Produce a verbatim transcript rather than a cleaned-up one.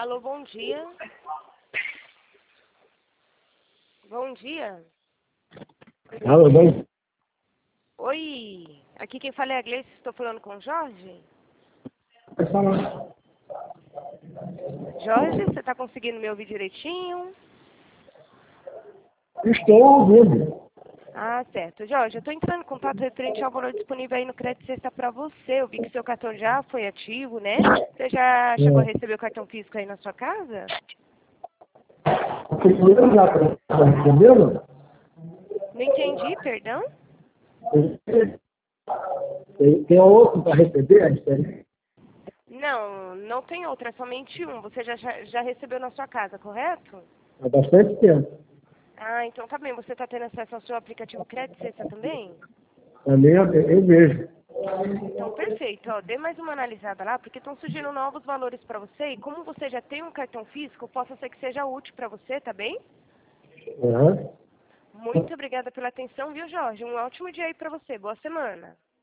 Alô, bom dia. Bom dia. Alô, bom. Oi, aqui quem fala é a Gleice, estou falando com o Jorge. Pode falar. Jorge, você está conseguindo me ouvir direitinho? Estou ouvindo. Ah, certo. Jorge, eu estou entrando em contato referente ao valor disponível aí no crédito sexta para você. Eu vi que seu cartão já foi ativo, né? Você já chegou a receber o cartão físico aí na sua casa? Primeiro já está recebendo? Não entendi, perdão? Tem, tem outro para receber? A diferença? Não, não tem outra, é somente um. Você já, já, já recebeu na sua casa, correto? Há bastante tempo. Ah, então tá bem. Você está tendo acesso ao seu aplicativo Crédito Sexta também? Também eu, eu vejo. Então, perfeito. Ó, dê mais uma analisada lá, porque estão surgindo novos valores para você. E como você já tem um cartão físico, possa ser que seja útil para você, tá bem? Uhum. Muito obrigada pela atenção, viu, Jorge? Um ótimo dia aí para você. Boa semana.